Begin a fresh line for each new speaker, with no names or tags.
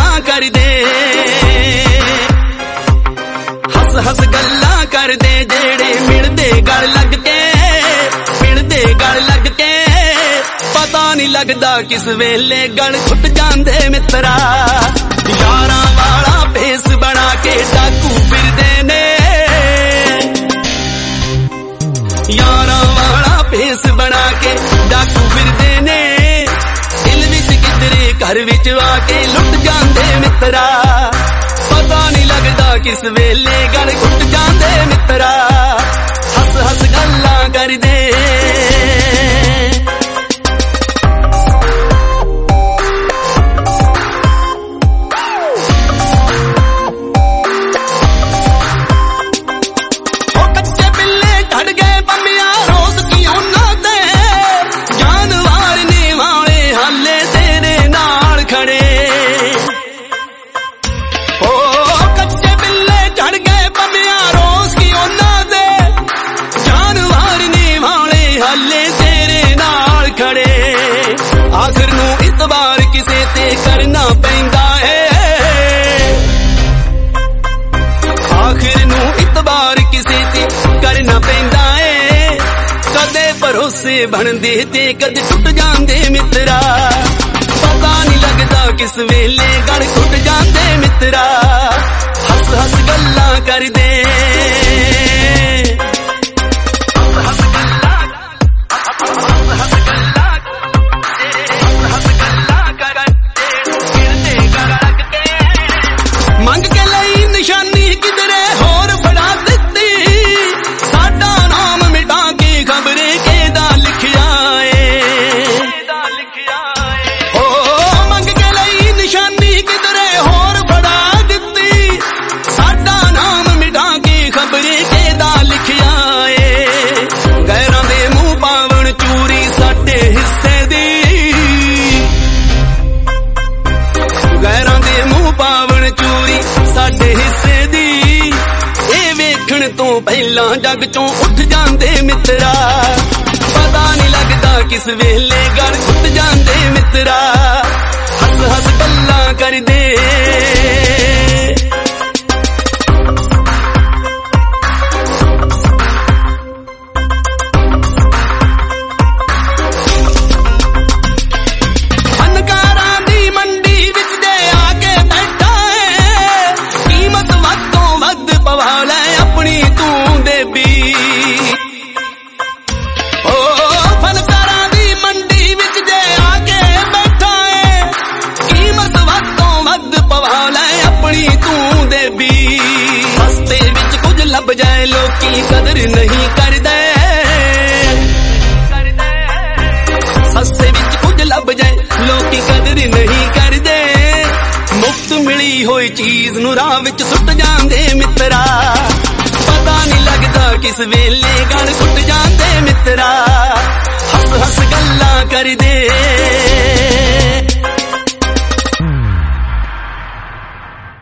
गल्लां करदे, हस हस गल्लां करदे जेड़े मिलदे गल लग के, मिलदे गल लग के। पता नहीं लगदा किस वेले गल घुट जांदे मित्रा। यारां वाला भेस बना के डाकू फिरदे ने, यारां वाला भेस बना के डाकू फिरदे ने। दिल विच किधरे घर विच आके लुट जांदे मित्रा। पता नहीं लगदा किस वेले गल घुट जांदे मित्रा। हस हस गल्लां करदे। आखिर नू इतबार किसे ते करना पैंदा है, आखिर नू इतबार किसे ते करना पैंदा है। कदे भरोसे बनदे ते कदे टुट जांदे मित्रा। पता नहीं लगदा किस वेले गल घुट जांदे मित्रा। हस हस गल्लां करदे। तो पहला जग चों उठ जांदे मित्रा। पता नहीं लगदा किस वेले गल घुट जांदे मित्रा। हस हस गल्लां करदे। फनकारां दी मंडी विच जे आके बैठा है, कीमत वध तों वध पवा ले अपनी तू देबी। ओ फनकारां दी मंडी विच जे आके बैठा है, कीमत वध तों वध पवा ले अपनी तू देबी। सस्ते विच कुछ लभ जाए लोकी कदर नहीं करदे, सस्ते विच कुछ लभ जाए लोकी कदर नहीं करदे। मुफ्त मिली होई चीज नूं राह विच सुट जांदे मित्रा। पता नहीं लगदा किस वेले गल घुट जांदे मित्रा। हस हस गल्लां करदे।